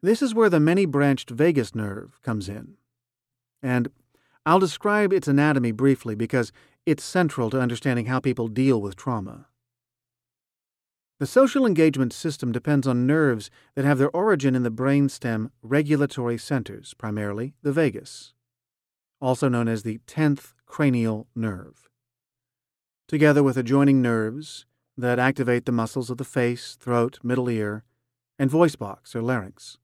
This is where the many-branched vagus nerve comes in. And I'll describe its anatomy briefly because it's central to understanding how people deal with trauma. The social engagement system depends on nerves that have their origin in the brainstem regulatory centers, primarily the vagus, also known as the 10th cranial nerve, together with adjoining nerves that activate the muscles of the face, throat, middle ear, and voice box or larynx.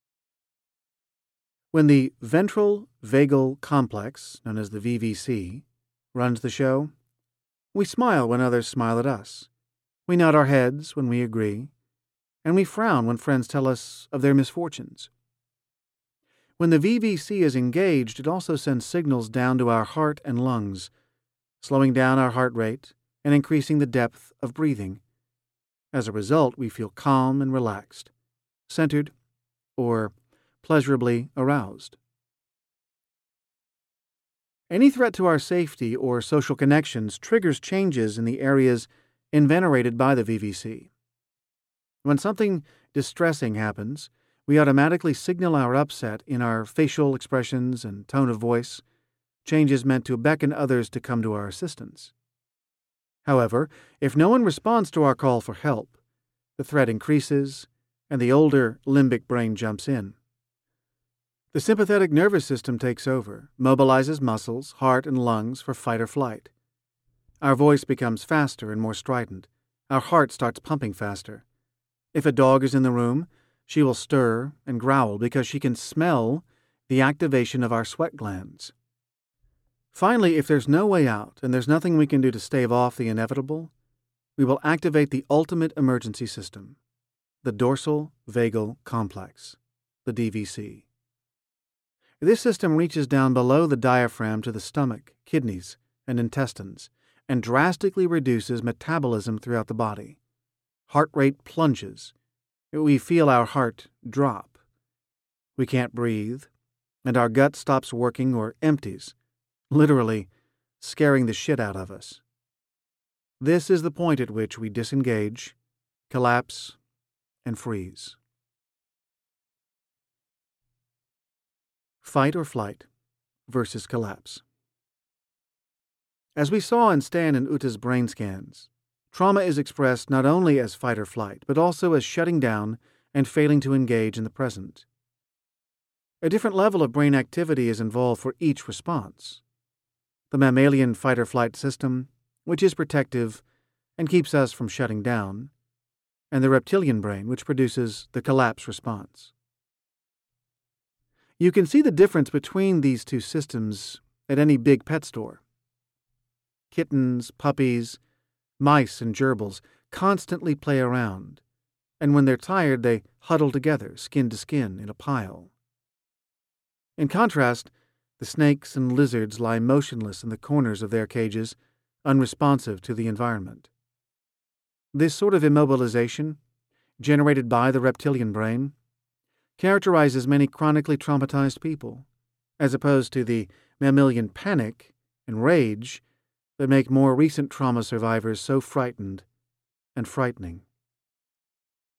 When the ventral vagal complex, known as the VVC, runs the show, we smile when others smile at us. We nod our heads when we agree, and we frown when friends tell us of their misfortunes. When the VVC is engaged, it also sends signals down to our heart and lungs, slowing down our heart rate and increasing the depth of breathing. As a result, we feel calm and relaxed, centered, or pleasurably aroused. Any threat to our safety or social connections triggers changes in the areas invenerated by the VVC. When something distressing happens, we automatically signal our upset in our facial expressions and tone of voice, changes meant to beckon others to come to our assistance. However, if no one responds to our call for help, the threat increases and the older limbic brain jumps in. The sympathetic nervous system takes over, mobilizes muscles, heart, and lungs for fight or flight. Our voice becomes faster and more strident. Our heart starts pumping faster. If a dog is in the room, she will stir and growl because she can smell the activation of our sweat glands. Finally, if there's no way out and there's nothing we can do to stave off the inevitable, we will activate the ultimate emergency system, the dorsal vagal complex, the DVC. This system reaches down below the diaphragm to the stomach, kidneys, and intestines, and drastically reduces metabolism throughout the body. Heart rate plunges. We feel our heart drop. We can't breathe, and our gut stops working or empties, literally scaring the shit out of us. This is the point at which we disengage, collapse, and freeze. Fight or flight versus collapse. As we saw in Stan and Uta's brain scans, trauma is expressed not only as fight or flight, but also as shutting down and failing to engage in the present. A different level of brain activity is involved for each response. The mammalian fight or flight system, which is protective and keeps us from shutting down, and the reptilian brain, which produces the collapse response. You can see the difference between these two systems at any big pet store. Kittens, puppies, mice, and gerbils constantly play around, and when they're tired, they huddle together, skin to skin, in a pile. In contrast, the snakes and lizards lie motionless in the corners of their cages, unresponsive to the environment. This sort of immobilization, generated by the reptilian brain, characterizes many chronically traumatized people, as opposed to the mammalian panic and rage that make more recent trauma survivors so frightened and frightening.